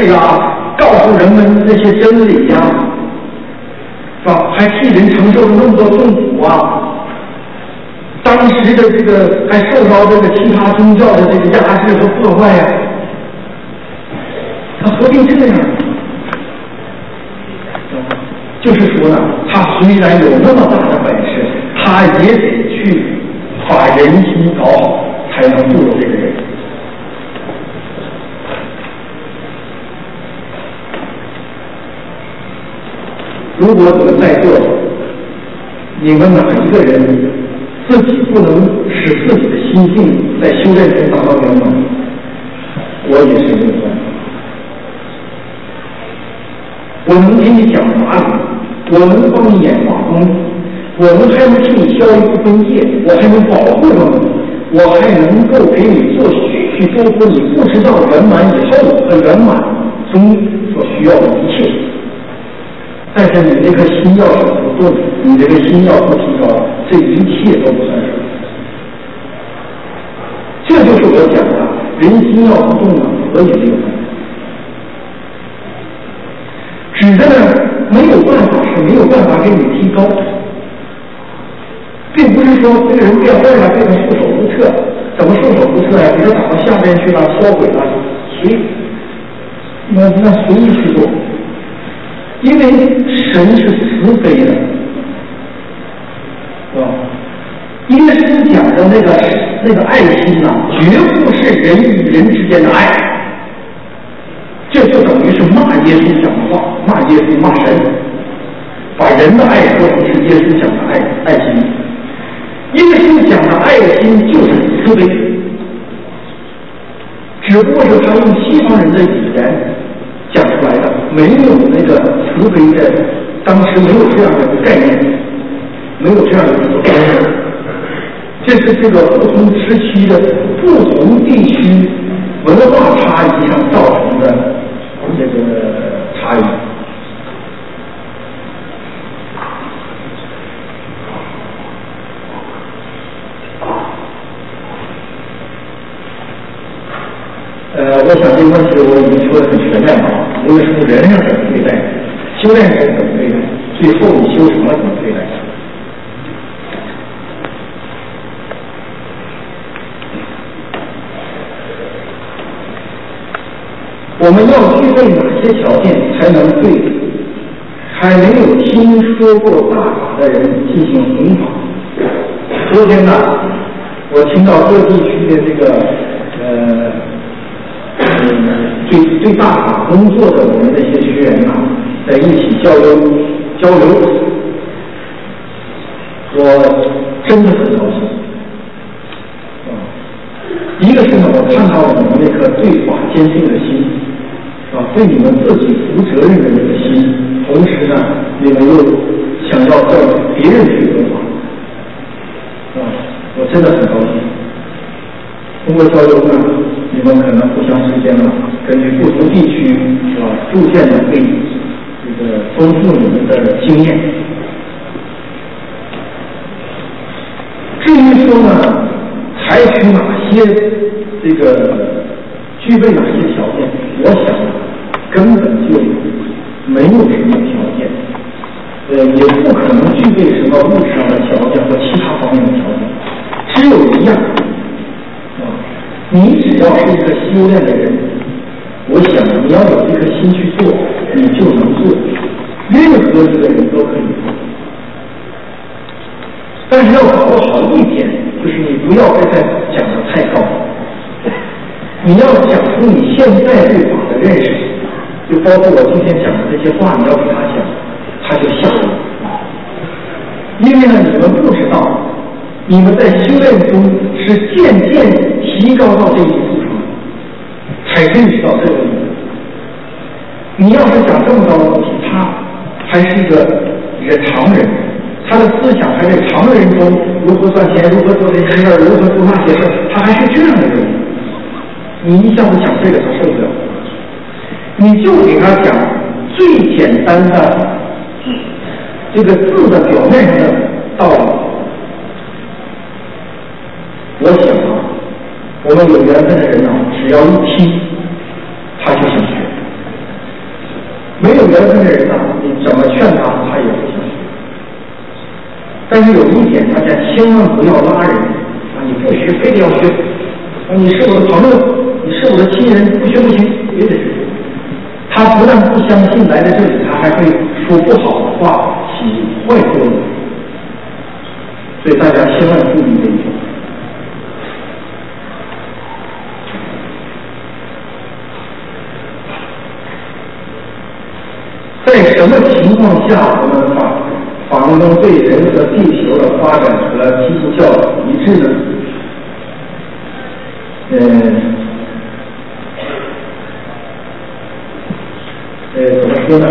释啊，告诉人们这些真理呀，是吧？还替人承受了那么多痛苦啊。当时的这个还受到这个其他宗教的这个压制和破坏呀，他何必这样？就是说呢，他虽然有那么大的本事，他也得去把人心搞好，才能做这个人。如果你们在座，你们哪一个人自己不能使自己的心性在修炼中达到圆满，我也是没有办法。我能给你讲法理，我能帮你演化功，我们还能替你消一部分业，我还能保护着你，我还能够给你做许许多多你不知道圆满以后和圆满中所需要的一切。但是你这颗心要是不动，你这个心要不提高，这一切都不算什么。这就是我讲的，人心要不动啊，何以没有办法？指的呢，没有办法是没有办法给你提高，并不是说这个人变坏了，对他束手无策。怎么束手无策呀？给他打到下边去了，销毁了，那随意去做。因为神是慈悲的，是吧？耶稣讲的那个爱心呐，绝不是人与人之间的爱，这就等于是骂耶稣讲的话，骂耶稣骂神，把人的爱说成是耶稣讲的爱心。耶稣讲的爱心就是慈悲，只不过是他用西方人的语言讲出来的，没有那个慈悲的，当时没有这样的概念，没有这样的概念。这是这个不同时期的不同地区文化差异上造成的这个差异。我想这个问题我已经说得很全面了。无论从人上怎么对待，修炼者怎么对待，最后你修成了怎么对待。我们要具备哪些条件才能对还没有听说过大法的人进行弘法？昨天呢，我听到各地区的这个对大法工作的我们这些学员呐，在一起交流，我真的很高兴。一个是呢，我看到了你们那颗对法坚定的心，对你们自己负责任的那个心，同时呢，你们又想要叫别人去得法，我真的很高兴。通过交流呢，你们可能互相之间呢，根据不同地区逐渐的会这个丰富你们的经验。至于说呢，采取哪些这个具备哪些条件，我想根本就没有什么条件，也不可能具备什么物质上的条件和其他方面的条件，只有一样。你只要是一个修炼的人，我想你要有这颗心去做，你就能做，任何一个人都可以做。但是要把握好一点，就是你不要给他讲得太高，你要讲出你现在对法的认识，就包括我今天讲的这些话，你要给他讲，他就下了。因为呢，你们不知道，你们在修炼中是渐渐提高到这一步上，才认识到这个。你要是讲这么高的东西，他还是一个常人，他的思想还在常人中如何赚钱，如何做这些事儿，如何做那些事儿，他还是这样的人。你一下子讲这个，他受不了。你就给他讲最简单的这个字的表面上的道理。我想我们有缘分的人只要一听，他就想学。 没有缘分的人呢，你怎么劝他，他也不听。但是有一点，大家千万不要拉人啊！你不学，非得要学啊！你是我的朋友，你是我的亲人，不学不行，别得学。他不但不相信，来在这里，他还会说不好的话，起坏作用。所以大家千万注意这一点。在什么情况下我们法轮功对人和地球的发展和基督教一致呢？怎么说呢？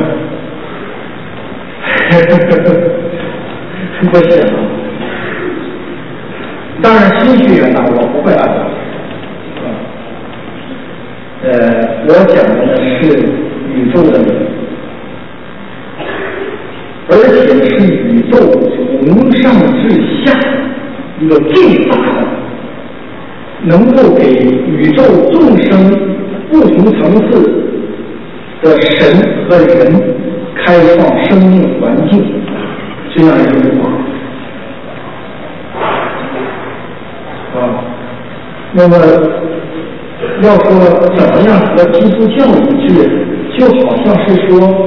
我想，当然新学员呢，我不会按照。我讲的呢是宇宙的理，而且是宇宙从上至下一个最大的，能够给宇宙众生不同层次的神和人开创生命环境这样一个话啊。那么要说怎么样和基督教一致，就好像是说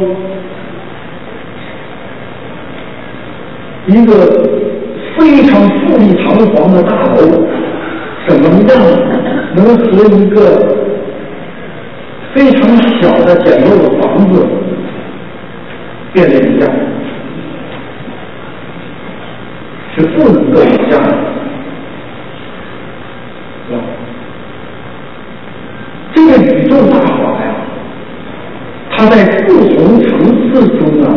一个非常富丽堂皇的大楼怎么样能和一个非常小的简陋的房子变得一样，是不能够一样的。这个宇宙大法呀，它在不同层次中呢，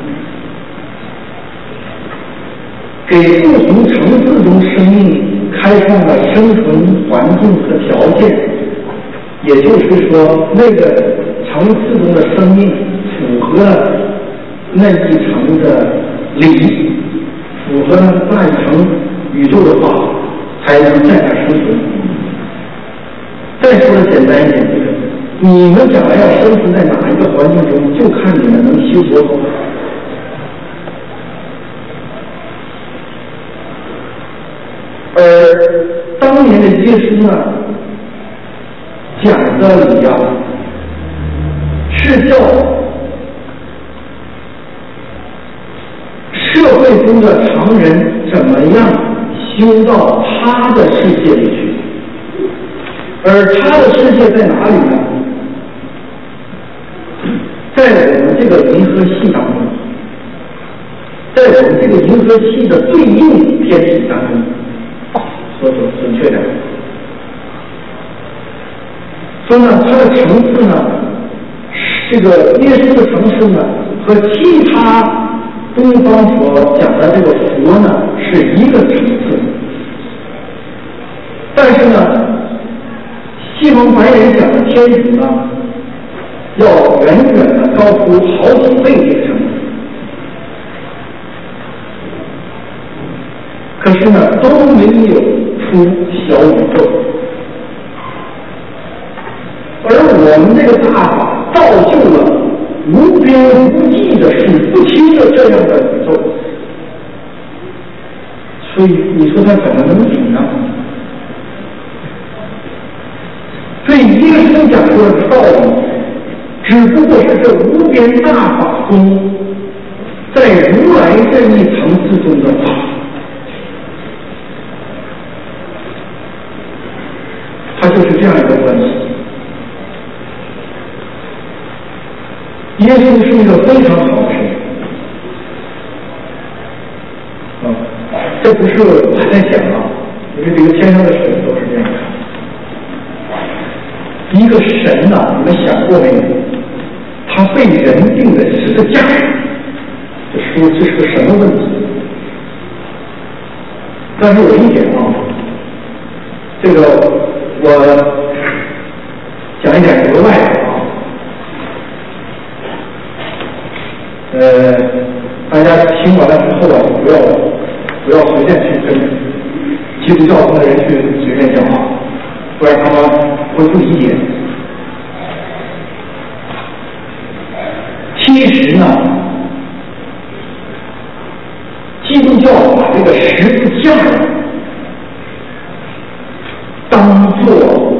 给不同层次中生命开创了生存环境和条件。也就是说，那个层次中的生命符合了那一层的理，符合了那一层宇宙的话，才能在那生存。再说的简单一点，就是你们将来要生存在哪一个环境中，就看你们能修多好。而当年的耶稣呢，讲的理啊，是叫社会中的常人怎么样修到他的世界里去，而他的世界在哪里呢？在我们这个银河系当中，在我们这个银河系的对应天体当中，说准确点。说呢，它的层次呢，这个耶稣的层次呢，和其他东方所讲的这个佛呢，是一个层次。但是呢，西方白人讲的天主呢，要远远的高出好几倍这个层次。可是呢，都没有出小宇宙。而我们这个大法造就了无边无际的数不清的这样的宇宙，所以你说它怎么能比呢？所以耶稣讲出的道理，只不过是这无边大法中在如来这一层次中的法。它就是这样一个关系。耶稣是一个非常好的神这不是我在讲啊，因为这个天上的神都是这样看。一个神呐，你们想过没有？他被人定的十字架，这是个什么问题？但是有一点啊，这个我讲一点额外的啊。大家听完了之后啊，不要随便去跟基督教中的人去随便讲话，不然他们会不理解。 实呢，基督教把这个十字架当作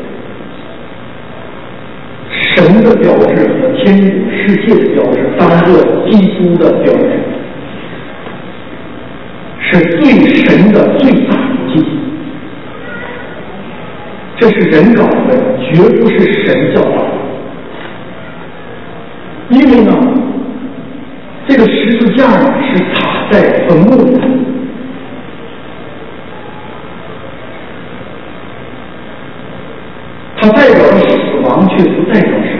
神的标志和天主世界的标志，当作基督的标志，是对神的最大的敬。这是人搞的，绝不是神教导。因为呢，这个十字架是塔在坟墓里，它代表了死亡，却不代表神。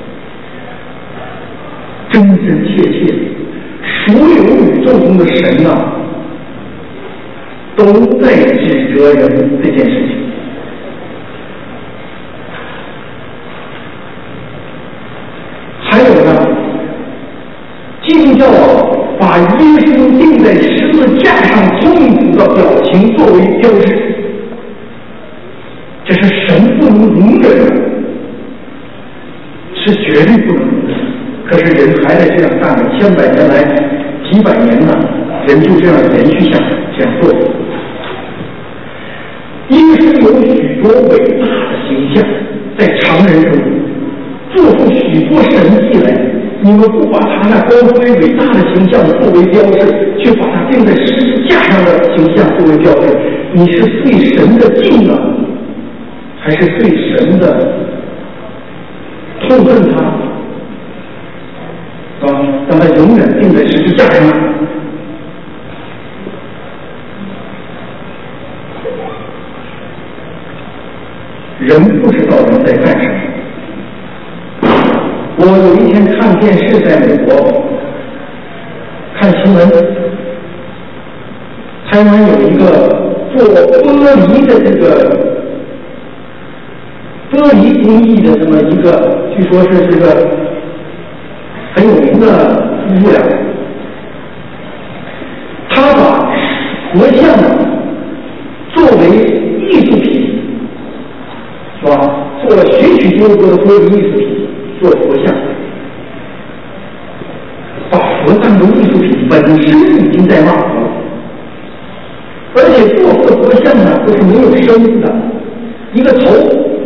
真真切切，所有宇宙中的神啊，都在指责人这件事情。还有呢，基督教把耶稣钉在十字架上痛苦的表情作为标志，这是神不能容忍的，是绝对不能容忍。可是人还在这样干了，千百年来、几百年呢，人就这样延续下来，这样做。耶稣有许多伟大的形象，在常人中做出许多神迹来，你们不把他那光辉伟大的形象作为标志，却把他钉在十字架上的形象作为标志，你是对神的敬呢，还是对神的痛恨他？让他永远钉在十字架上。人不知道人在干什么。我有一天看电视，在美国看新闻，台湾有一个做玻璃的这个玻璃工艺的这么一个，据说是这个很有名的夫妇俩，他把佛像作为艺术品，是吧？做了许许多多的玻璃艺术品做佛像，把佛当作艺术品本身已经在骂佛，而且做佛像呢都是没有身的，一个头，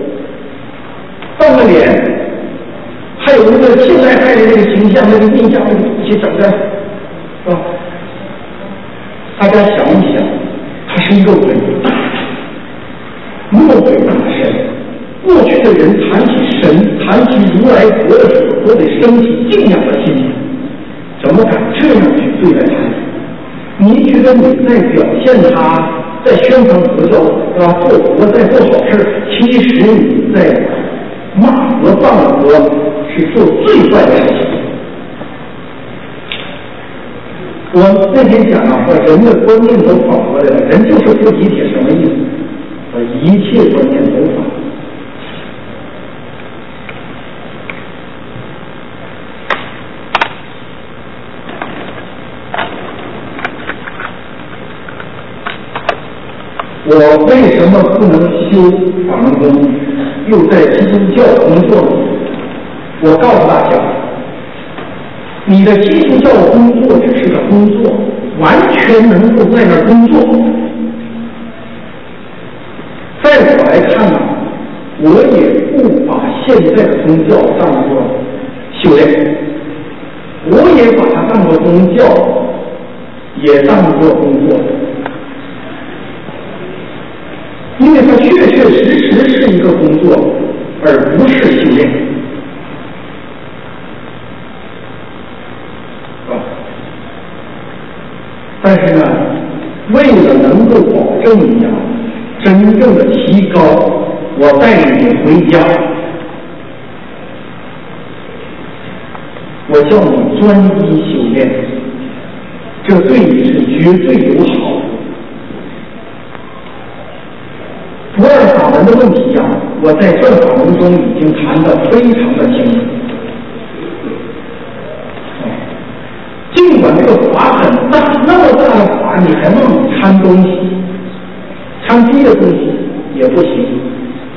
半个脸。还有那个现代派的那个形象，那个印象，那个一起整的，是吧？大家想一想，他是一个伟大的、那么伟大的神。过去的人谈起神、谈起如来佛的时候，都得升起敬仰的心情，怎么敢这样去对待他？你觉得你在表现他，在宣传佛教，是吧？做佛在做好事，其实你在骂佛、谤佛，是做最坏的事情。我那天讲啊，把人的观念都跑过来了，人就是不理解什么意思，一切观念都反。我为什么不能修法轮功，又在基督教工作呢？我告诉大家，你的基督教工作只是个工作，完全能够在那儿工作。在我来看呢，我也不把现在的宗教当作修炼，我也把它当作宗教，也当作工作。因为它确确实实是一个工作，而不是修炼。但是呢，为了能够保证你真正的提高，我带你回家，我叫你专一修炼，这对你是绝对有好的。不二法门的问题我在这法门中已经谈得非常的清楚。尽管这个法很大，那么大的法，你还往里掺东西，掺别的东西也不行。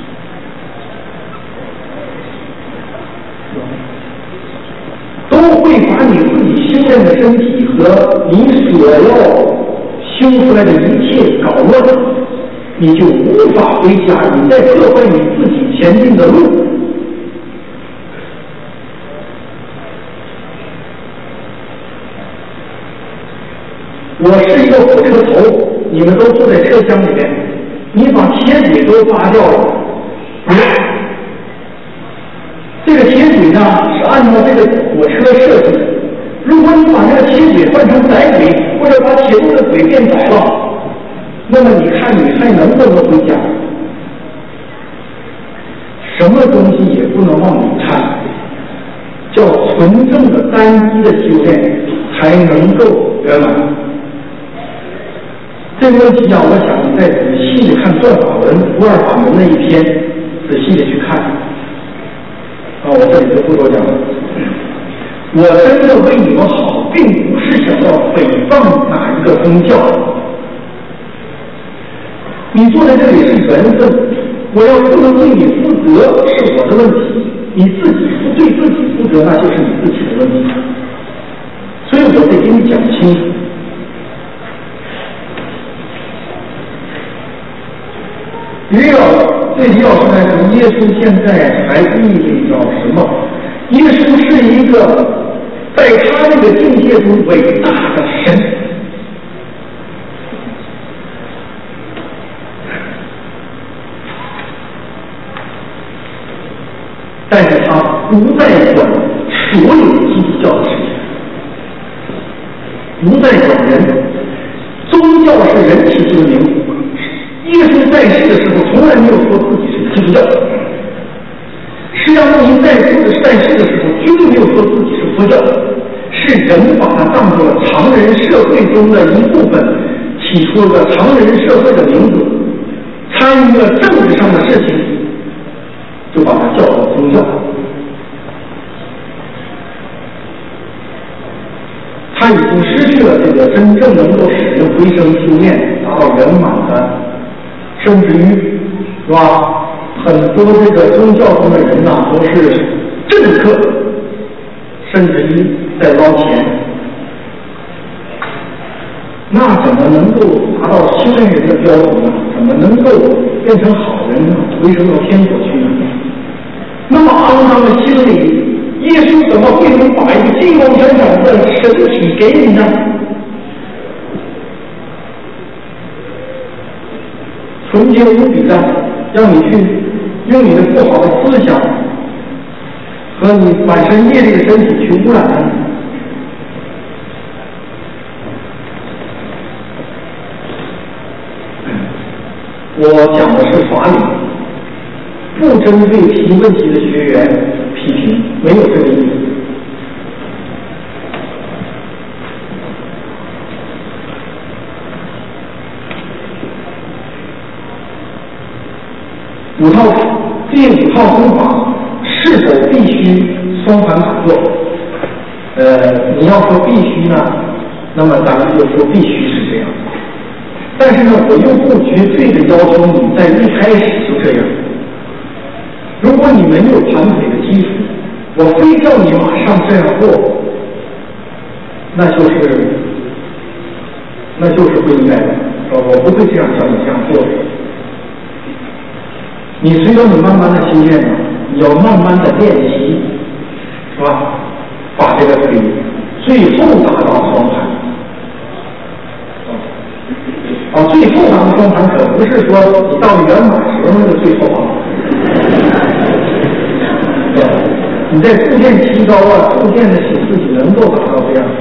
都会把你自己修炼的身体和你所要修出来的一切搞乱，你就无法回家，你在破坏你自己前进的路。我是一个火车头，你们都坐在车厢里面，你把铁轨都拔掉了，这个铁轨呢是按照这个火车设计的。如果你把这个铁轨换成窄轨，或者把铁路的轨变窄了，那么你看你还能不能回家？什么东西也不能往里看，叫纯正的单一的修炼才能够圆满。这个问题啊，我想你再仔细的看转法文不二法门那一篇，仔细的去看。我这里就不多讲了。我真的为你们好，并不是想要诽谤哪一个宗教。你坐在这里是缘分，我要不能对你负责是我的问题，你自己不对自己负责，那就是你自己的问题。所以我得给你讲清楚。于对于老师来说，耶稣现在还意味着什么？耶稣是一个在他那个境界中伟大的神，但是他不再管所有基督教的事情，不再管人。宗教是人提出的名字。耶稣在世的时候从来没有说自己是基督教，释迦牟尼在世的时候绝对没有说自己是佛教，是人把它当作了常人社会中的一部分，起出了个常人社会的名字，参与了政治上的事情，就把它叫做宗教。他已经失去了这个真正能够使人回生修炼达到圆满的，甚至于是吧？很多这个宗教中的人呐，都是政客，甚至于在捞钱，那怎么能够达到修炼人的标准呢？怎么能够变成好人呢？回升到天国去呢？那么肮脏的心理，耶稣怎么会能把一个金光闪闪的神体给你呢？纯洁无比的，让你去用你的不好的思想和你本身业力的身体去污染它。我讲的是法理，不针对提问题的学员批评，没有这个意思。第五套功法是否必须双盘打坐？你要说必须呢，那么咱们就说必须是这样。但是呢，我又不绝对的要求你在一开始就这样。如果你没有盘腿的基础，我非叫你马上这样做，那就是不应该的。我不会这样叫你这样做的。你随着你慢慢的修炼，你要慢慢的练习，是吧？把这个腿最后达到双盘。最后达到双盘可不是说你到圆满时候那个最后啊。你在逐渐提高逐渐的使自己能够达到这样。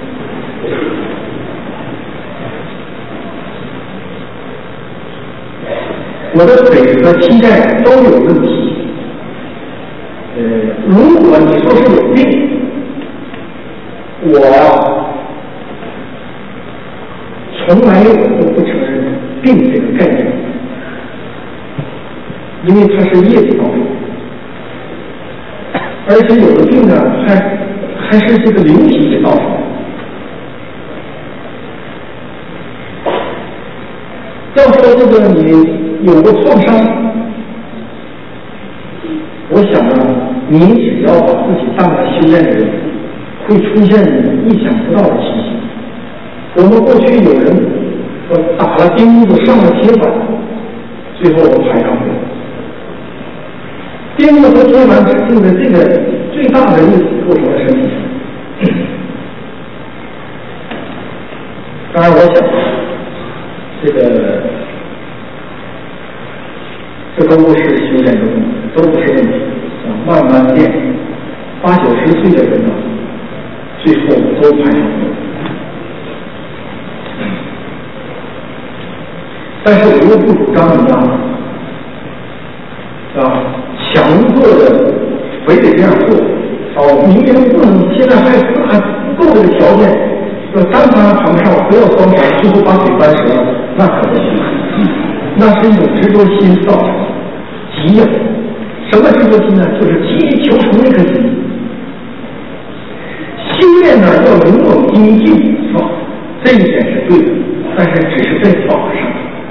我的腿和膝盖都有问题。如果你说是有病，我从来都不承认病这个概念，因为它是业力造成，而且有的病呢还是这个灵体给造成的。要说这个你有过创伤，我想呢，你只要把自己当个修炼的人， 会出现你意想不到的情形。我们过去有人打了钉子上了铁板，最后我排上去了。钉子和铁板指定的这个最大的力构成了身体。当然我想这都不是修炼的问题，都不是问题慢慢练，80、90岁的人呢，最后都排上去了。但是我又不主张你强迫的非得这样做，明明不能，现在还不够这个条件，单盘盘不上，不要双盘，最后把腿扳折了，那可不行。那是一种执着心造成的急呀。什么执着心呢？就是急于求成那颗心。修炼呢要勇猛精进，这一点是对的，但是只是在法上。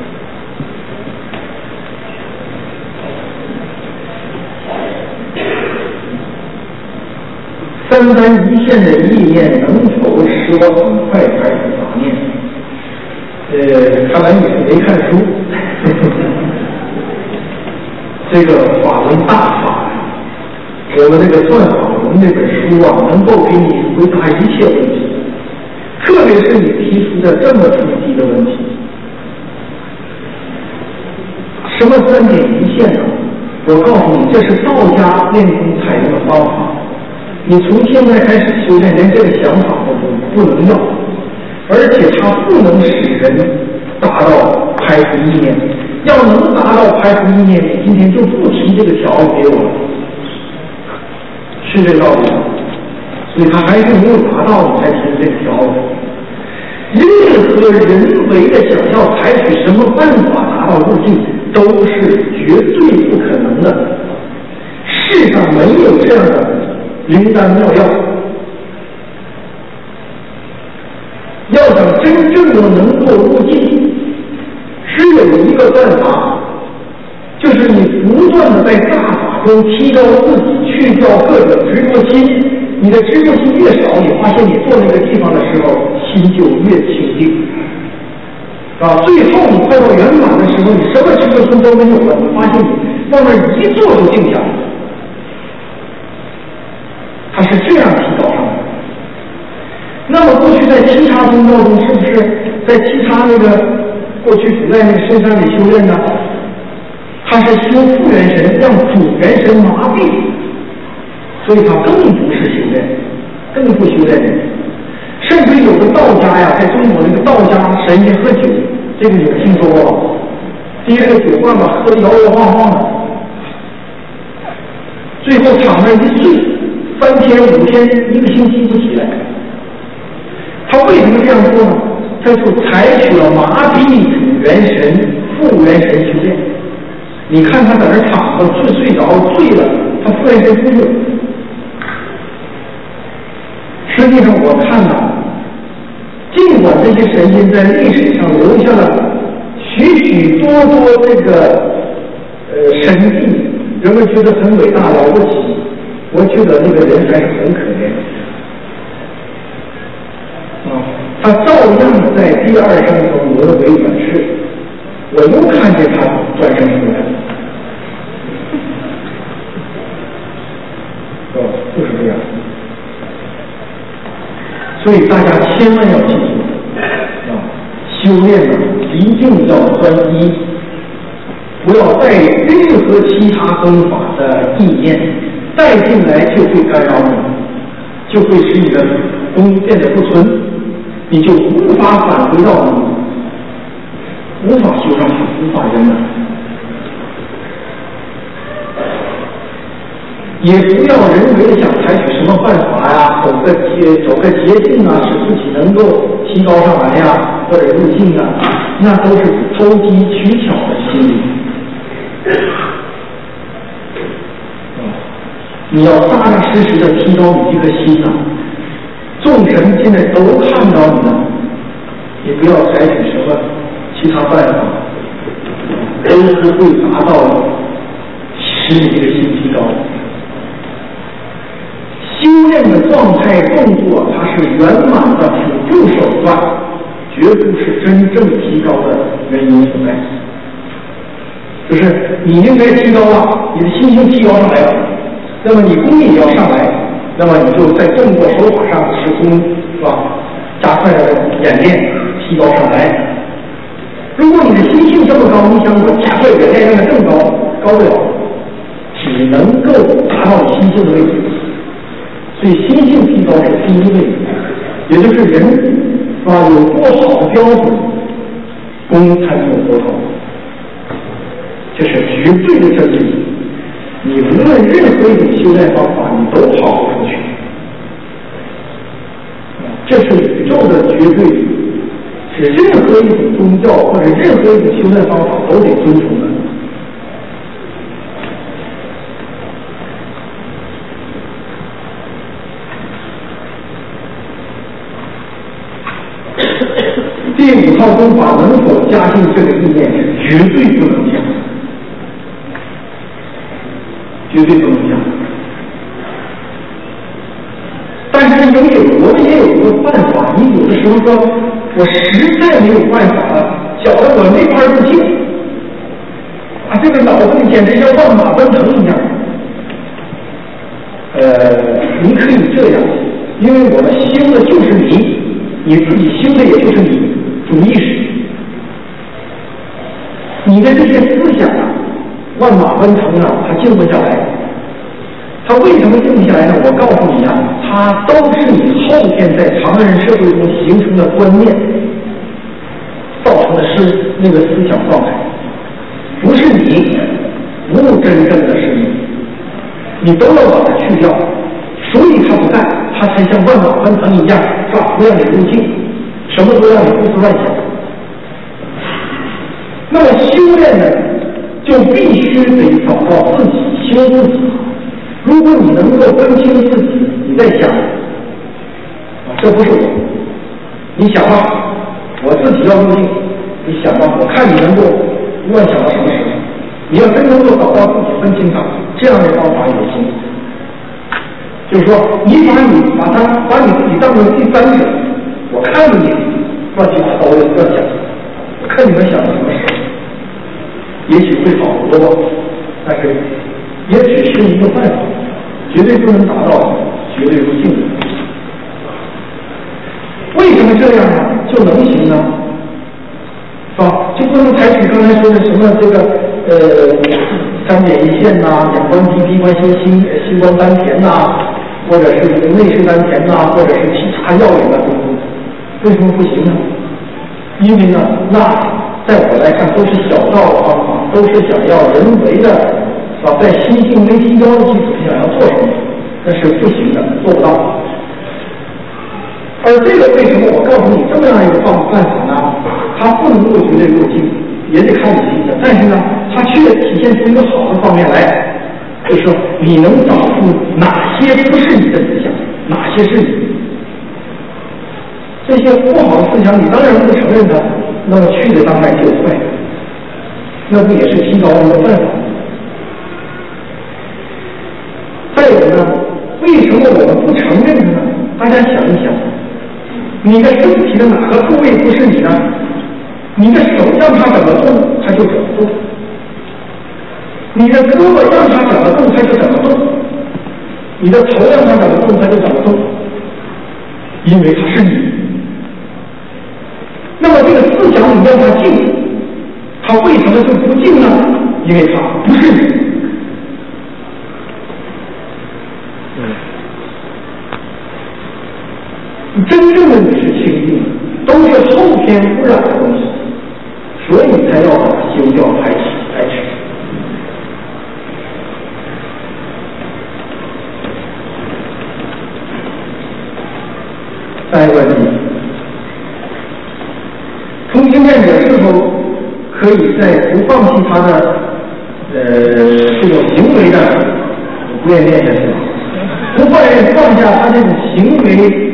单单一线的意念能否使我很快排除杂念？看来你是没看书。这个法轮大法，我们这个算法轮这本书啊，能够给你回答一切问题，特别是你提出的这么冲击的问题。什么3点一线呢？我告诉你，这是道家练功采用的方法。你从现在开始修炼，连这个想法都不能要，而且它不能使人达到排除意念。要能达到排除意念，你今天就不提这个条给我了，是这个道理吗？所以他还是没有达到，你才提这个条。任何人为的想要采取什么办法达到路径，都是绝对不可能的。世上没有这样的灵丹妙药。要想真正的能够入境，只有一个办法，就是你不断的在大法中提高自己，去掉各种执着心。你的执着心越少，你发现你坐那个地方的时候，心就越清净。最后你快到圆满的时候，你什么执着心都没有了，你发现你往那一坐就定下来。它是这样提高上来的。那么过去在其他宗教中，是不是在其他那个过去古代那个深山里修炼呢？他是修复元神，让主元神麻痹，所以他更不是修炼，更不修炼人。甚至有的道家呀，在中国这个道家神仙喝酒，这个你们听说过吧？第一个酒罐子喝得摇摇晃晃的，最后躺那一睡，3天5天1个星期不起来。他为什么这样做呢？他就采取了麻痹主元神、副元神修炼。你看他在那躺着睡着醉了，他副元神不用。实际上我看呢，尽管这些神仙在历史上留下了许许多多这个神迹，人们觉得很伟大了不起，我觉得那个人还是很可怜。他照样在第2生中轮回转世，我又看见他转生出来了。就是这样。所以大家千万要记住，修炼呢一定要专一，不要带任何其他功法的意念带进来，就会干扰你，就会使你的功变得不纯，你就无法返回到你，无法修上去，无法圆满。也不要人为的想采取什么办法呀，走个捷径啊，使自己能够提高上来呀，或者入境啊，那都是投机取巧的心理。你要扎扎实实的提高你这个心啊，众神现在都看到你了，你不要采取什么其他办法，都不会达到使你这个心提高。修炼的状态动作，它是圆满的辅助手段，绝不是真正提高的原因所在。就是你应该提高了，你的心性提高上来了，那么你功力也要上来，那么你就在动作手法上施工，是吧？加快了演练，提高上来。如果你的心性这么高，你想我加快演练让它更高，高不了，只能够达到你心性的位置。所以心性提高是第一位，也就是人是吧？有多好的标准，功才有多高。这是绝对的真理，你无论任何一种修炼方法，你都跑不出去。这是宇宙的绝对，是任何一种宗教或者任何一种修炼方法都得遵从的。第5套功法能否加进这个意念是绝对不能加，绝对不能加。但是我们也有一个办法，你有的时候说我实在没有办法了，搅得我没法入境啊，这个脑子里简直像万马奔腾一样。你可以这样，因为我们修的就是你自己修的也就是你主意识，你的这些思想啊，万马奔腾啊，它静不下来。它为什么静不下来呢？我告诉你啊，它都是你后天在常人社会中形成的观念造成的是那个思想状态，不是你，不真正的是你都要把它去掉，所以它不干，它才像万马奔腾一样，是吧？不让你入境，什么都让你胡思乱想。那么修炼呢，就必须得找到自己，修自己。如果你能够分清自己，你在想这不是我，你想吧，我自己要入境，你想吧，我看你能够乱想到什么时候。你要真能够找到自己分清它，这样的方法有行。就是说，你把你自己当成第三者，我看着你乱七八糟的乱想，我看你们想到什么时候，也许会好多吧，但是也只是一个办法，绝对不能达到绝对不幸的。为什么这样呢？就能行呢？是吧？就不能采取刚才说的什么这个三点一线呐、两关提鼻关心关丹田呐，或者是内视丹田呐，或者是其他药引的功夫，为什么不行呢？因为呢，那在我来看都是小道的方法，都是想要人为的，是吧？在心性没提高的基础上想要做什么，那是不行的，做不到。而这个为什么我告诉你这么样一个办法呢？它不能够绝对入境，也得看你心的，但是呢，它却体现出一个好的方面来，就是说你能找出哪些不是你的思想，哪些是你。这些不好的思想，你当然不承认它，那么去的当然就坏，那不也是提高我们的办法？再有呢，为什么我们不承认它呢？大家想一想，你的身体的哪个部位不是你呢？你的手让它怎么动，它就怎么动；你的胳膊让它怎么动，它就怎么动；你的头让它怎么动，它就怎么动，因为它是你。那么这个思想你让它静，它为什么就不静呢？因为它不是你。真正的你是清净，都是后天污染的东西，所以才要把它修掉排斥。下一个问题，同性恋者是否可以在不放弃他的这种行为的不愿练下去，不会放下他这种行为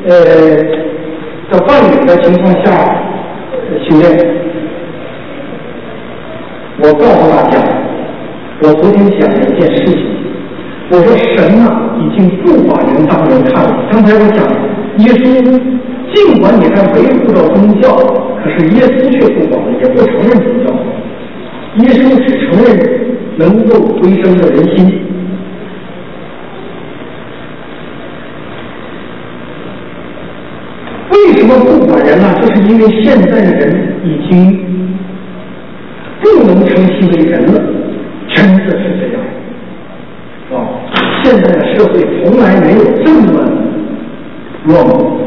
的伴侣的情况下修炼？我告诉大家，我昨天讲了一件事情，我说神啊，已已经不把人当人看了。刚才我讲，耶稣尽管你还维护着宗教，可是耶稣却不管，也不承认宗教。耶稣只承认能够回升的人心。为什么不管人呢？就是因为现在的人已经不能称其为人了，真的是这样。现在的社会从来没有这么乱过。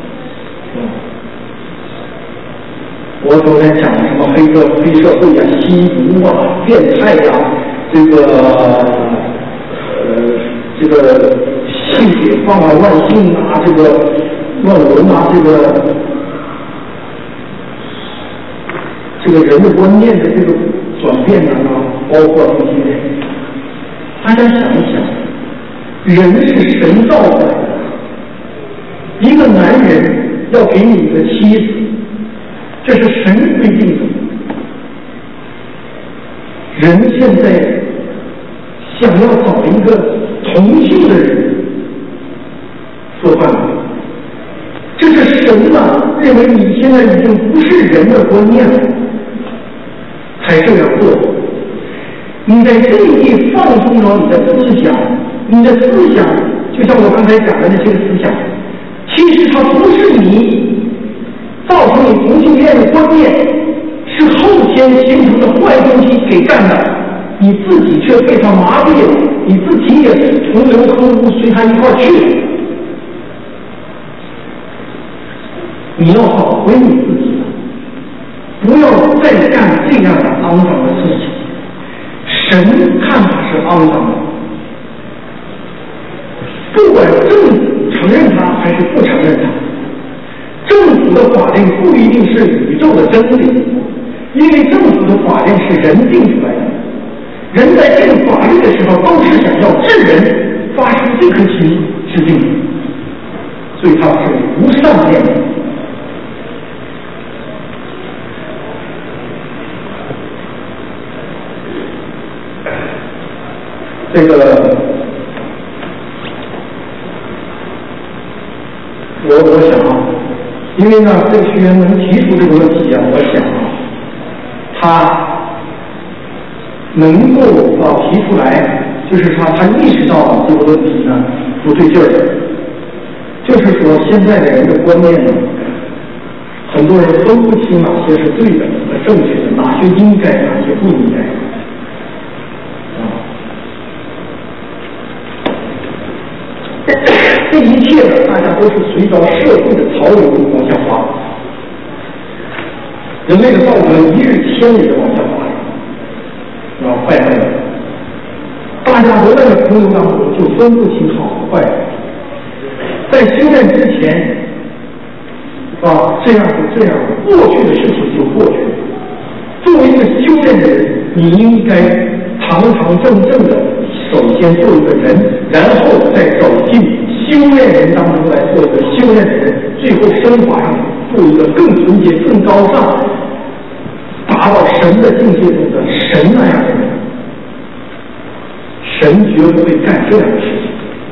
我昨天讲什么黑社会啊、吸毒啊、变态呀、这个性解放啊、乱性啊、这个乱伦啊、这个人的观念的这个转变啊，包括这些，大家想一想，人是神造的，一个男人要给你一个妻子，这是神规定的。人现在想要找一个同性的人做伴侣，这是神认为你现在已经不是人的观念了，才这样做。你在这里放纵了你的思想，你的思想就像我刚才讲的那些思想，其实它不是你造成你同性恋的观念，是后天形成的坏东西给干的，你自己却被它麻痹了，你自己也是同流合污，随他一块去了。你要找回你自己，不要再干这样的肮脏的事情。神看法是肮脏的，不管政府承认它还是不承认它，政府的法令不一定是宇宙的真理，因为政府的法令是人定出来的。人在定法律的时候，都是想要治人，发生这颗心之定，所以它是无上面的。这个，我想因为呢，这个学员能提出这个问题我想他能够提出来，就是他意识到这个问题呢不对劲儿，就是说现在的人的观念呢，很多人分不清哪些是对的和正确的，哪些应该，哪些不应该。这一切呢，大家都是随着社会的潮流往下滑，人类的道德一日千里的往下滑，坏坏的，大家都在这洪流当中，就分不清好和坏。在修炼之前，这样就这样，过去的事情就过去了。作为一个修炼的人，你应该堂堂正正的，首先做一个人，然后再走进修炼人当中来做一个修炼的人，最后升华上做一个更纯洁、更高尚，达到神的境界中的神那样的人。神绝不会干这样的事情。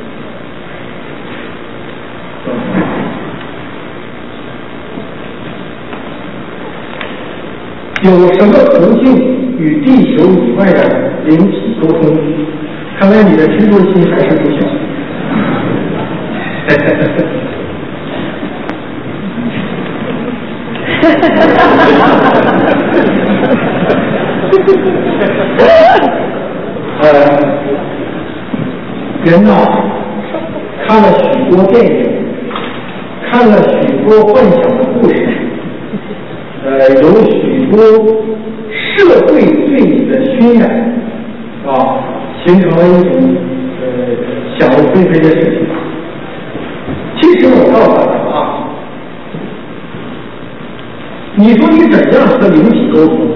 有什么途径与地球以外的灵体沟通？看来你的执着心还是不小。人看了许多电影，看了许多幻想的故事，有许多社会对你的熏染，形成了一种想入非非的事情。其实我告诉大家你说你怎样和灵体沟通？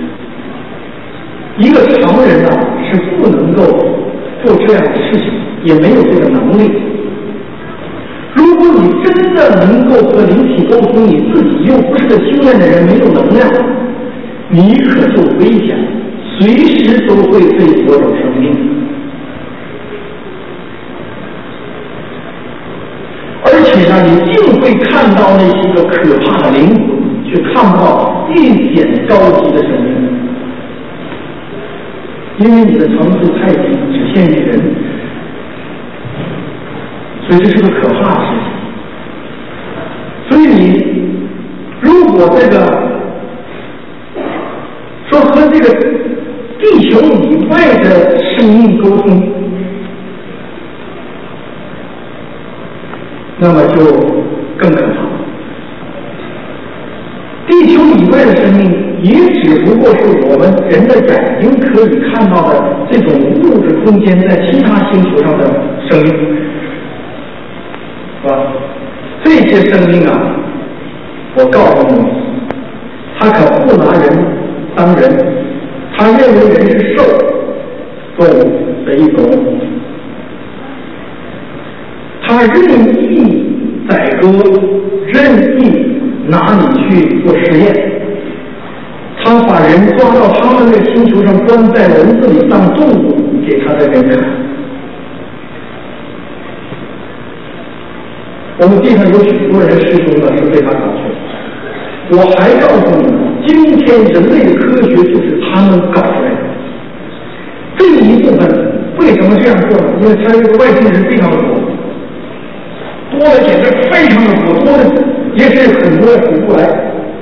一个常人是不能够做这样的事情，也没有这个能力。如果你真的能够和灵体沟通，你自己又不是个修炼的人，没有能量，你可就危险，随时都会被夺走生命。 且呢，你竟会看到那些个可怕的灵魂，却看不到一点高级的生命，因为你的层次太低，只限于人，所以这是个可怕的事情。所以你如果这个说和这个地球以外的生命沟通，那么就更可怕。地球以外的生命也只不过是我们人的眼睛可以看到的这种物质空间在其他星球上的生命，是吧？这些生命啊，我告诉你，他可不拿人当人，他认为人是兽，动物的一种，他任意宰割，任意拿你去做实验，他把人抓到他们的星球上，关在笼子里当动物给他的人看。我们地上有许多人师兄呢是被他搞去的。我还告诉你们，今天人类的科学就是他们搞出来的。这一部分为什么这样做呢？因为他这个外星人非常的多的简直非常的多的也是很多数不来。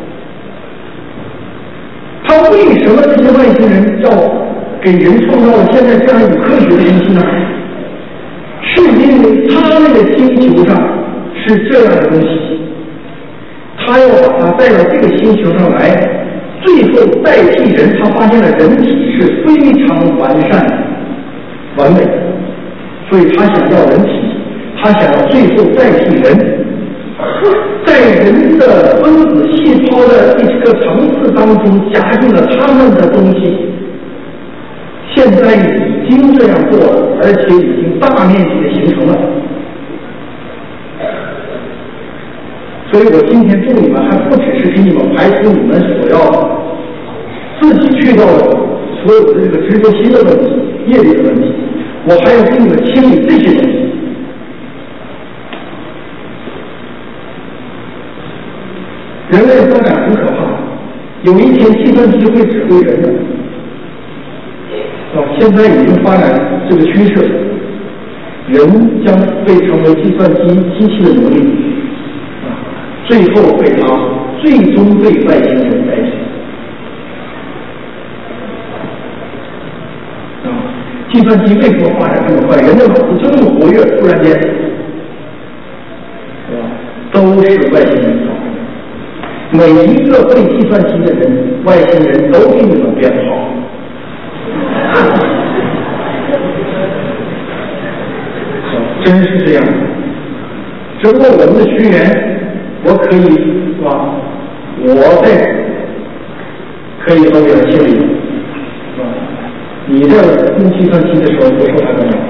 他为什么这些外星人要给人创造了现在这样一种科学的东西呢？是因为他们的星球上是这样的东西，他要把它带到这个星球上来，最后代替人。他发现了人体是非常完善完美，所以他想要人体，他想要最后代替人，在人的分子细胞的一个层次当中夹进了他们的东西。现在已经这样做了，而且已经大面积的形成了。所以我今天祝你们还不只是给你们排除你们所要自己去掉的所有的这个执着心的问题、业力的问题，我还要给你们清理这些东西。人类发展很可怕，有一天计算机会指挥人的，现在已经发展这个趋势，人将被成为计算机器的奴隶。最后最终被外星人代替。计算机为什么发展这么快？人的脑子这么活跃，突然间，都是外星人造的。每一个会计算机的人，外星人都给你们编好。真是这样。只不过我们的学员。我可以是吧？我在可以和别人清理，是吧？你在用计算机的时候不受他干扰。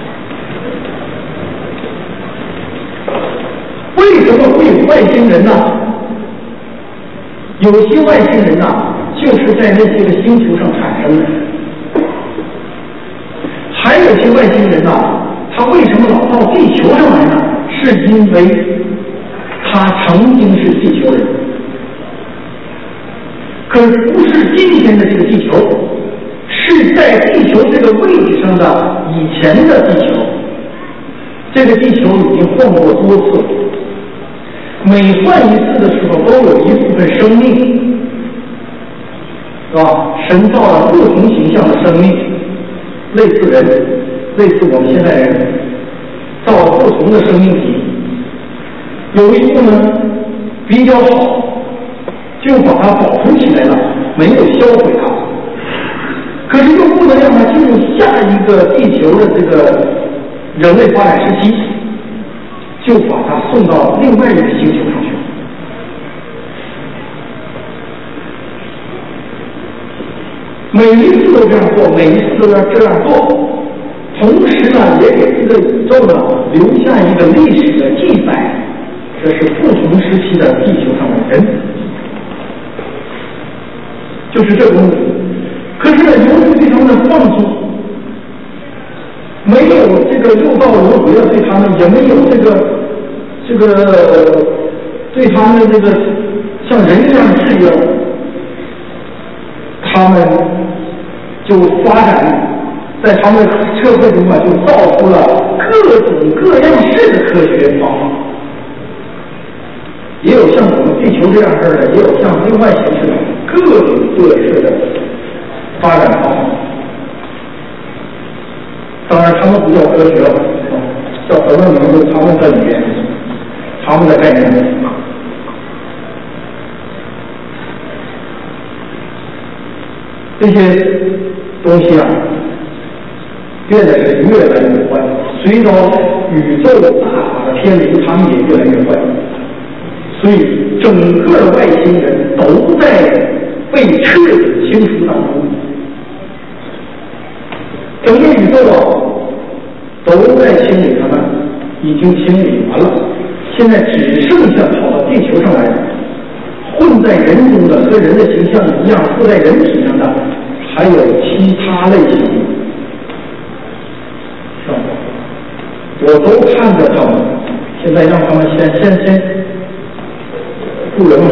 为什么会有外星人呢？有些外星人呢，就是在那些个星球上产生的。还有些外星人呢，他为什么老到地球上来呢？是因为他曾经是地球人，可不是今天的这个地球，是在地球这个位置上的以前的地球。这个地球已经换过多次，每换一次的时候都有一部分生命，是吧？神造了不同形象的生命，类似人，类似我们现在人，造了不同的生命体。有一部呢比较好，就把它保存起来了，没有销毁它。可是又不能让它进入下一个地球的这个人类发展时期，就把它送到另外一个星球上去。每一次都这样做，每一次都要这样做，同时呢，也给这个宇宙呢留下一个历史的记载。这是不同时期的地球上的人，就是这个东西。可是呢，由于对他们的放纵，没有这个六道轮回的对他们，也没有这个这个对他们的这个像人一样的制约，他们就发展在他们社会中就造出了各种各样式的科学方法，也有像我们地球这样式的，也有像另外形式的各种各式的发展方法。当然他们不叫科学了，叫什么名字？他们的语言，他们的概念。这些东西变得是越来越坏，随着宇宙大法的偏离，他们也越来越坏。所以整个的外星人都在被彻底清除当中，整个宇宙都在清理他们，已经清理完了，现在只剩下跑到地球上来混在人中的，和人的形象一样附在人体上的，还有其他类型的，是吧？我都看着他们，现在让他们先助人嘛，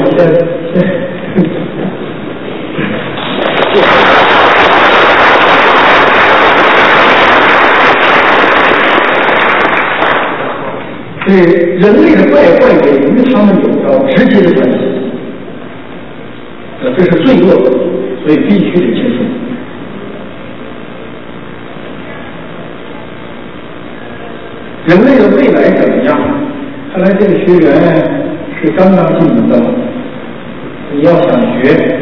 对人类的败坏也与他们有着直接的关系，这是罪恶，所以必须得清楚。人类的未来怎么样？看来这个学员是刚刚进门的，你要想学，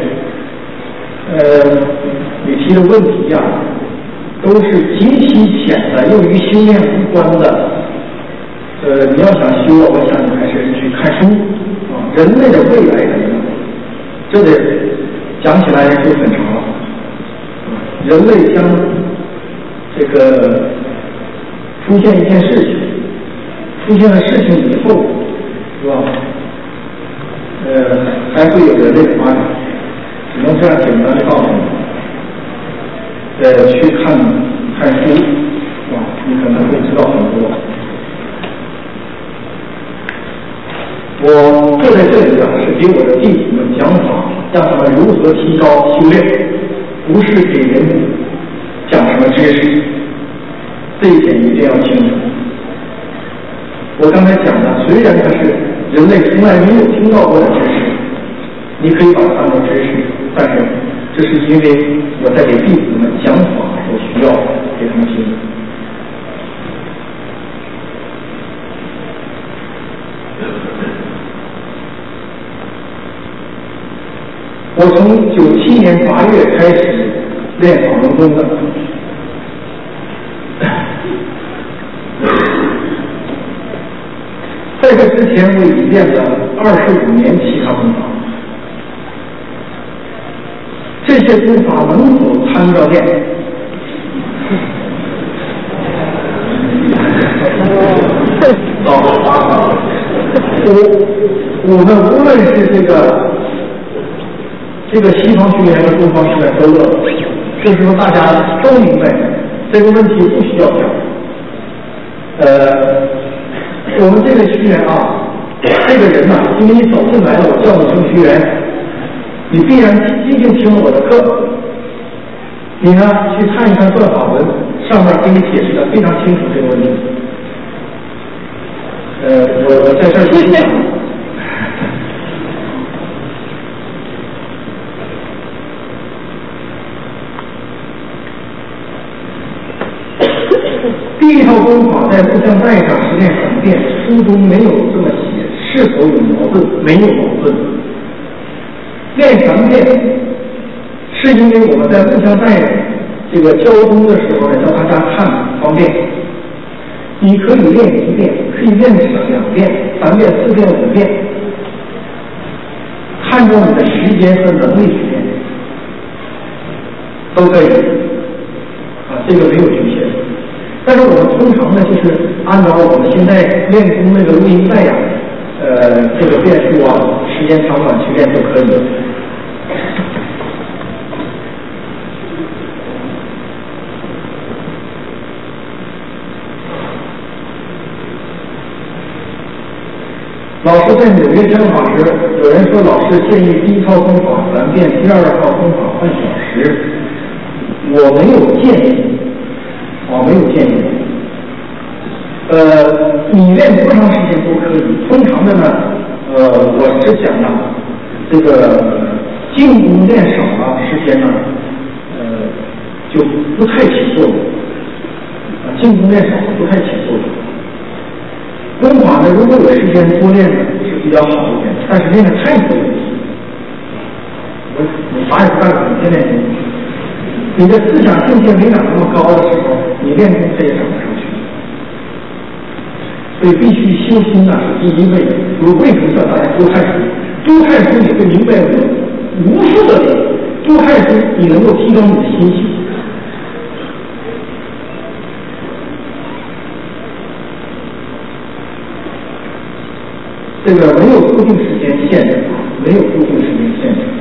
你提的问题都是极其浅的，又与心念无关的。你要想修我想你还是去看书人类的未来怎么样？这得讲起来就很长了。人类将这个出现一件事情，出现了事情以后，是吧？还会有人类的发展，只能这样简单的告诉你。去看书，是吧？你可能会知道很多。我坐在这里是给我的弟子们讲法，让他们如何提高修炼，不是给人讲什么知识，这一点一定要清楚。我刚才讲的，虽然它是人类从来没有听到过的知识，你可以把它当做知识，但是这是因为我在给弟子们讲法，我需要给他们听。我从97年8月开始练法轮功的，在这之前我已经练了25年其他功法，这些功法能否参照练？我们无论是这个西方学员和东方学员都乐，这时候大家都明白这个问题不需要讲。我们这个学员这个人因为你走进来了，我叫你成学员，你必然已经听了我的课，你去看一看转法文，上面给你解释的非常清楚这个问题。我在这儿就讲。第一套功法在录像带上实练3遍，书中没有这么写，是否有矛盾？没有矛盾。练3遍，是因为我们在录像带这个交通的时候呢，让大家看方便。你可以练1遍，可以练2遍、3遍、4遍、5遍，看照你的时间和能力去练，都可以。这个没有局限。但是我们通常呢，就是按照我们现在练功那个录音带这个变数时间长短去练就可以了。 老师在纽约讲法时，有人说老师建议第一套功法3遍，第二套功法半小时。我没有建议，你练多长时间都可以。通常的呢，我是讲呢，这个静功练少了时间呢，就不太起作用。静功练少不太起作用。功法呢，如果有时间多练呢，是比较好一点，但是练的太多了，你啥也不干，你天天你的思想境界没长那么高的时候，你练功它也长不上去。所以必须修心呢是第一位的。为什么叫大家多看书？多看书你会明白无数的理，多看书你能够提高你的心性。这个没有固定时间限制，没有固定时间限制。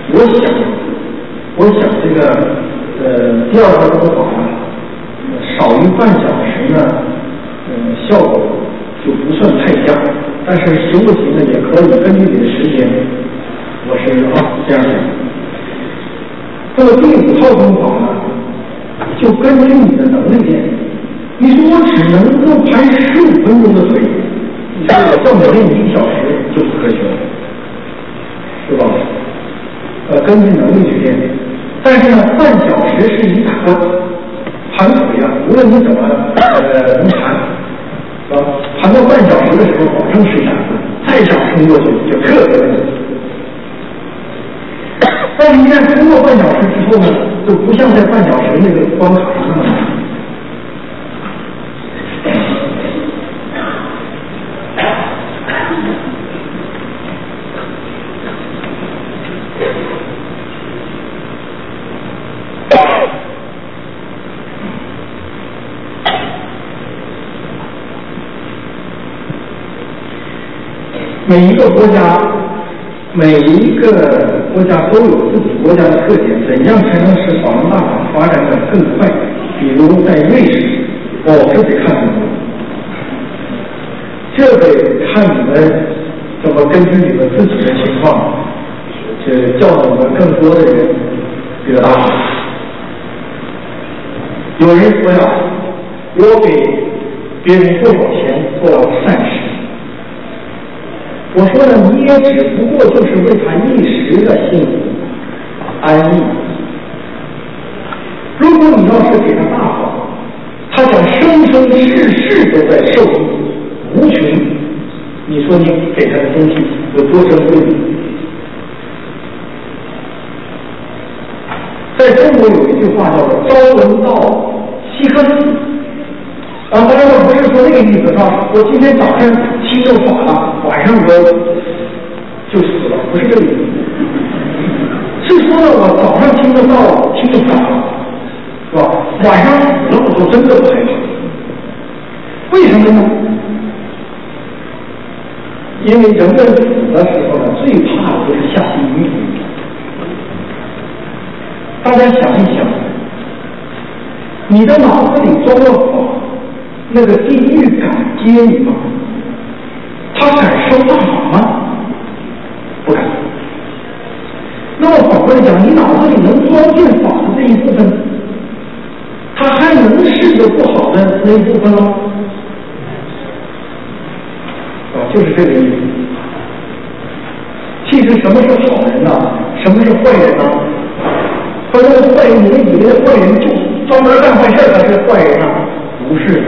我想这个第二个功法呢，少于半小时呢，效果就不算太佳。但是行不行呢，也可以根据你的时间。我是这样想。这个第5套功法呢，就根据你的能力练。你说我只能够盘15分钟的腿。你说我叫你练1小时就不科学了，是吧？根据能力去练，但是呢，半小时是一大关。盘腿啊，无论你怎么能盘，是吧？盘到半小时的时候，保证是一大关，再想冲过去就特别难。但是一旦通过半小时之后呢，就不像在半小时那个关卡那么难。每一个国家都有自己国家的特点，怎样才能使法轮大法发展的更快？比如在瑞士，这得看你们，这得看你们怎么根据你们自己的情况，叫你们更多的人得大法。有人说呀，我给别人多少钱做善事。我说呢，你也只不过就是为他一时的幸福安逸。如果你要是给他大法，他想生生世世都在受益无穷，你说你给他的东西有多珍贵？在中国有一句话叫做“朝闻道，夕可死”。当然我不是说那个意思啊，我今天早上听着法了，晚上我就死了，不是这个意思。是说呢，我早上听着道，听着法了，是吧？晚上死了，我就真的不害怕。为什么呢？因为人们死的时候呢，最怕的就是下地狱。大家想一想，你的脑子里装了法，那个地狱敢接你吗？他敢收大法吗？不敢。那么反过来讲，你脑子里能装进法的这一部分，他还能是个不好的那一部分吗？就是这个意思。其实什么是好人呢？什么是坏人呢？很多坏人，你们以为坏人就专门干坏事才是坏人啊？不是的。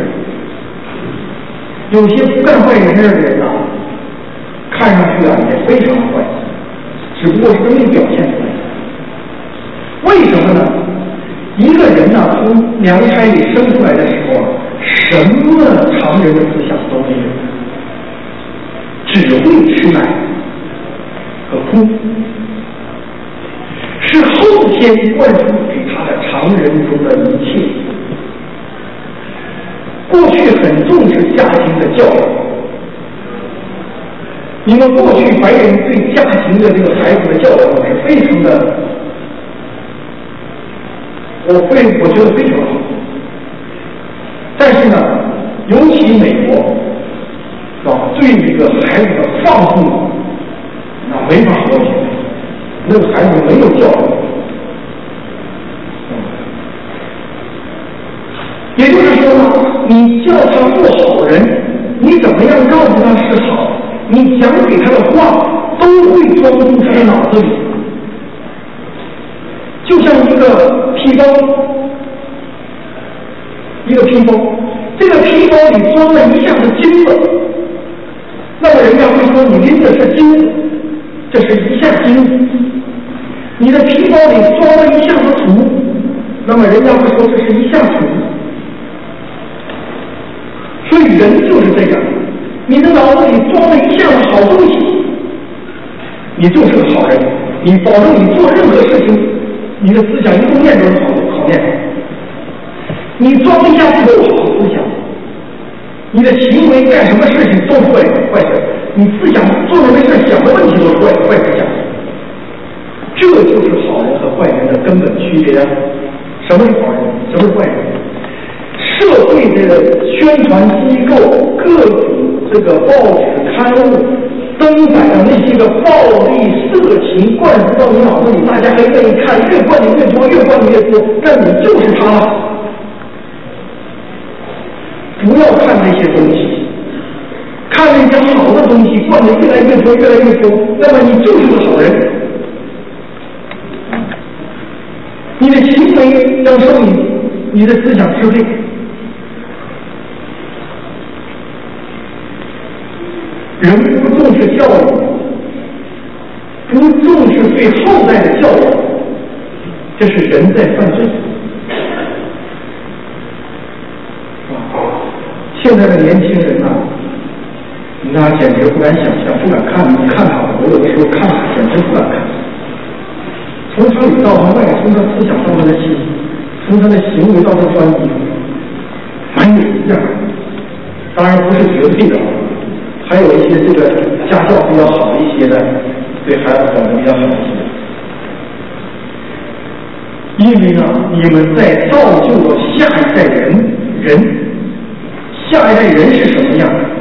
有些不干坏人的人啊，看上去啊也非常坏，只不过是没表现出来。为什么呢？一个人呢，从娘胎里生出来的时候啊，什么常人的思想都没有，只会吃奶和哭，是后天灌输给他的常人中的一切。过去很重视家庭的教育，你们过去白人对家庭的这个孩子的教育是非常的，我觉得非常好。但是呢，尤其美国，对这个孩子的放纵，那没法和平，那个孩子没有教育。也就是说呢，你叫他做好人，你怎么样告诉他是好，你讲给他的话都会装进他的脑子里，就像一个皮包，这个皮包里装了一项是金子，那么人家会说你拎的是金子，这是一项金子。你的皮包里装了一项是土，那么人家会说这是一项土。所以人就是这样，你的脑子里装了一项好东西，你就是个好人，你保证你做任何事情，你的思想一动念都是好念。你装一下不好的思想，你的行为干什么事情都是坏事，你思想做的没事想的问题都是坏思想。这就是好人和坏人的根本区别。什么是好人，什么是坏人？社会的宣传机构、各种这个报纸刊物登载的那些个暴力色情灌输到你脑子里，大家还愿意看，越灌的越多，越灌的越多，那你就是他了。不要看这些东西，看那些好的东西，灌的越来越多，越来越多，那么你就是个好人。你的行为将受你的思想支配。人不重视教育，不重视对后代的教育，这是人在犯罪。现在的年轻人呐，那简直不敢想象，不敢看。你看他，我有的时候看他，简直不敢看。从他里到他外，从他思想到他的心，从他的行为到他专一，没有一样。当然不是绝对的，还有一些这个家教比较好一些的，对孩子管得比较好一些。因为呢，你们在造就了下一代人。下一代人是什么样的？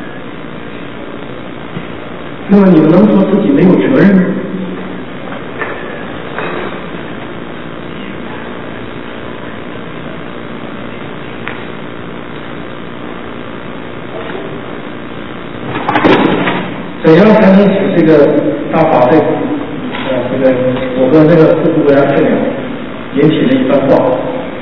那么你们能说自己没有责任吗？怎样才能使这个大法会这个我跟这个四处国家代表引起了一番话？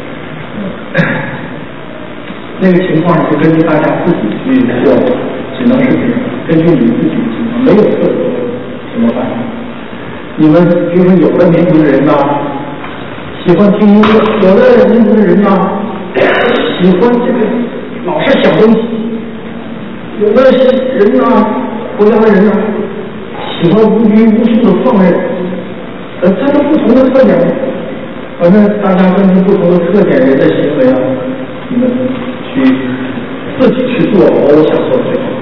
那个情况是根据大家自己去做，只能是这样，根据你自己的情况，没有特殊怎么办？你们比如说有的民族的人呐，喜欢听音乐；有的民族的人呐，喜欢这个老是想东西；有的人呐，国家的人呐，喜欢无拘无束的放任。它有不同的特点，反正大家根据不同的特点，人的行为啊，你们去自己去做，我想做最好。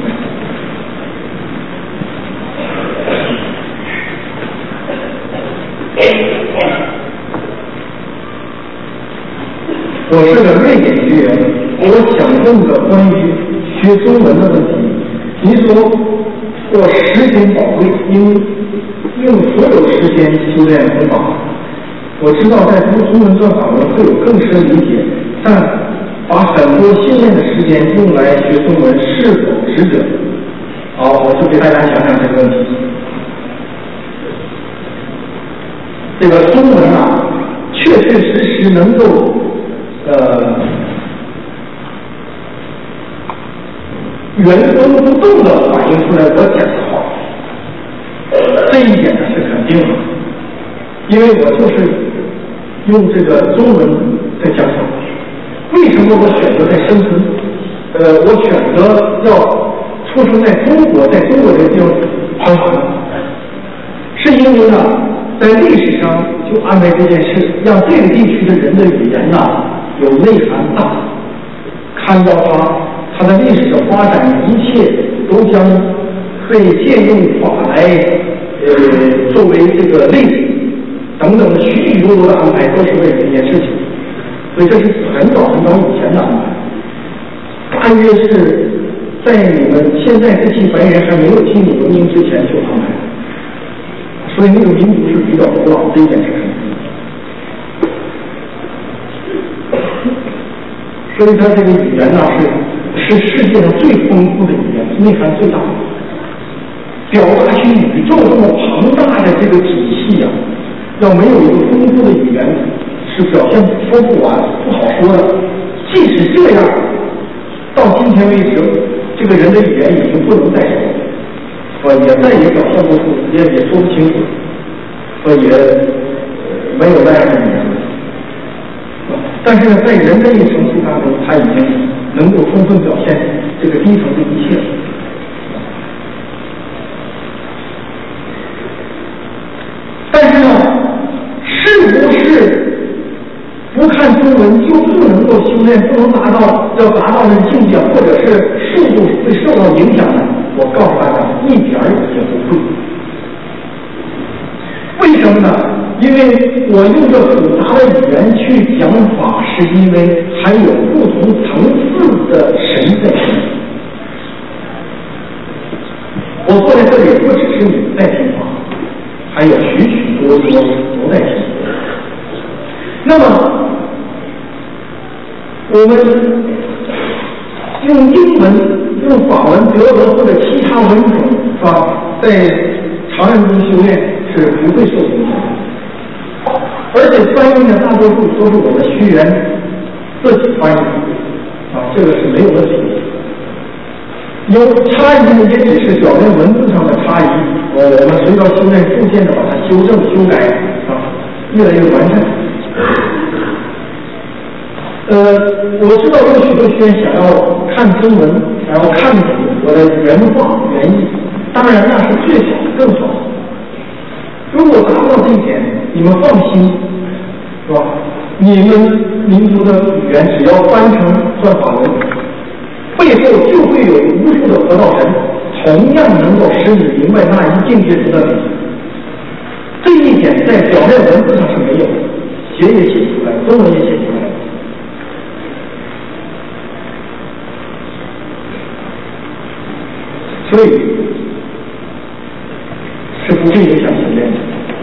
我是个瑞典学员，我想问个关于学中文的问题。您说我时间宝贵，用所有时间修炼文法。我知道在读中文这法文会有更深理解，但把很多训练的时间用来学中文是否值得？好，我就给大家讲讲这个问题。这个中文啊，确确实实能够原封不动的反映出来我讲的话，这一点呢是肯定的，因为我就是用这个中文在讲话。为什么我选择在生存？我选择要出生在中国，在中国这个地方生活，是因为呢，在历史上就安排这件事，让这个地区的人的语言呐有内涵大，看到它的历史的发展，一切都将可以借用法来作为这个例子等等许许多多的安排，都是为了这件事情。所以这是很早很早以前的安排，大约是在你们现在这些白人还没有进入文明之前就航海，所以那个民族是比较古老，这一点是肯定的。所以它这个语言呢是世界上最丰富的语言，内涵最大的，表达起宇宙这么庞大的这个体系啊，要没有一个丰富的语言，是表现说不完，不好说的。即使这样，到今天为止，这个人的语言已经不能再说，也再也表现不出，也说不清楚，也没有那样的语言。但是呢，在人的一层次当中，他已经能够充分表现这个低层的一切。但是呢，是不是不看中文就不能够修炼，不能达到那个境界，或者是速度会受到影响呢？我告诉大家，一点儿也不会。为什么呢？因为我用这复杂的语言去讲法，是因为还有不同层次的神在里面。我坐在这里不只是你在听法，还有许许多多都在听。那么我们用英文、用法文、德文或者其他文种，是吧？在常人中修炼是不会受影响的。而且翻译呢，大多数都是我的学员自己翻译这个是没有问题的。有差异呢，也只是表面文字上的差异。我们随着修炼，逐渐的把它修正、修改越来越完善。我知道有许多学员想要看中文，想要看我的原话原意，当然那是最好更好。如果达到这一点，你们放心，是吧？你们民族的语言只要翻成算法文，背后就会有无数的佛道神，同样能够使你明白那一境界中的理。这一点在表面文字上是没有的，写也写出来，中文也写出来。所以是不会影响修炼的。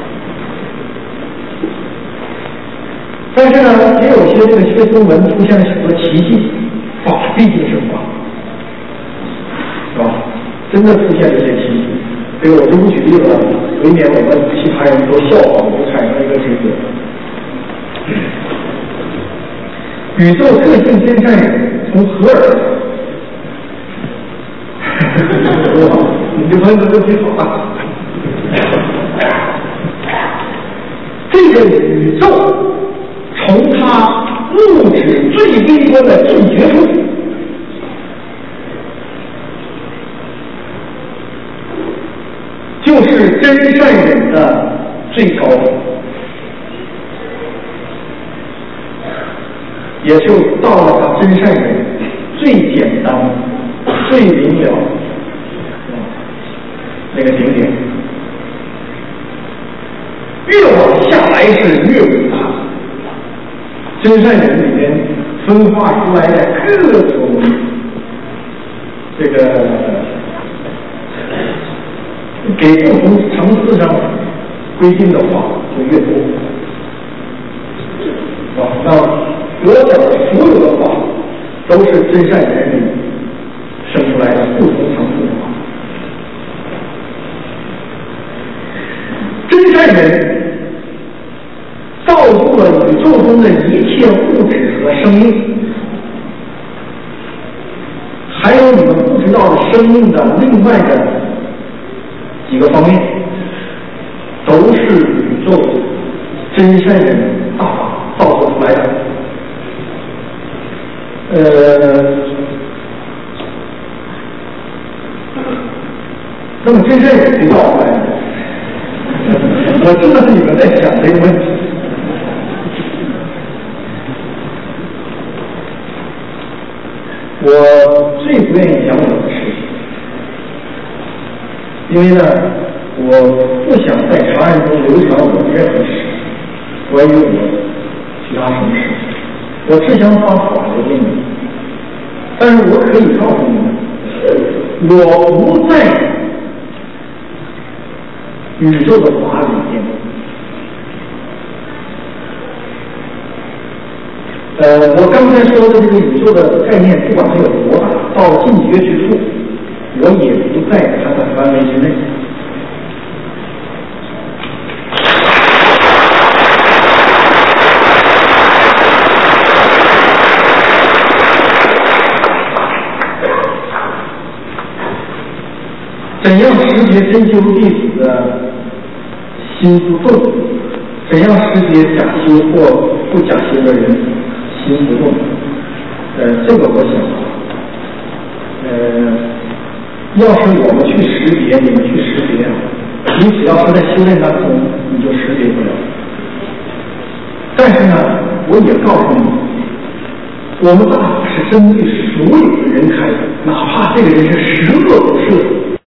但是呢，也有些这个学中文出现了许多奇迹，法毕竟是法，是吧？真的出现了一些奇迹，这个我就不举例了，以免我们其他人都笑话，我产生了一个结果。宇宙特性真善人从何而来？你的朋友都挺好啊。这个宇宙从它物质最微观的境界处，就是真善人的最高，也就到了他真善人最简单、最明了那个顶点。越往下来是越伟大。真善人里面分化出来的各种这个给不同层次上规定的话就越多。那我讲的所有的话都是真善人里生出来的不同层次的话。真善人造就了宇宙中的一切物质和生命，还有你们不知道的生命的另外的几个方面，都是宇宙真善人大法造就出来的。那么真善人谁造出来的？我知道你们在想这个问题。我最不愿意讲我的事，因为呢，我不想在长安中流传我的任何事，关于我其他什么事，我只想把法留给你们。但是我可以告诉你们， 我不在宇宙的法里面。我刚才说的这个宇宙的概念，不管它有多大，到尽绝之处，我也不在它的范围之内。怎样识别真修弟子的心不动？怎样识别假修或不假修的人心不动？这个我想，要是我们去识别，你们去识别，你只要是在修炼当中，你就识别不了。但是呢，我也告诉你，我们大法是针对所有的人开的，哪怕这个人是十恶不赦。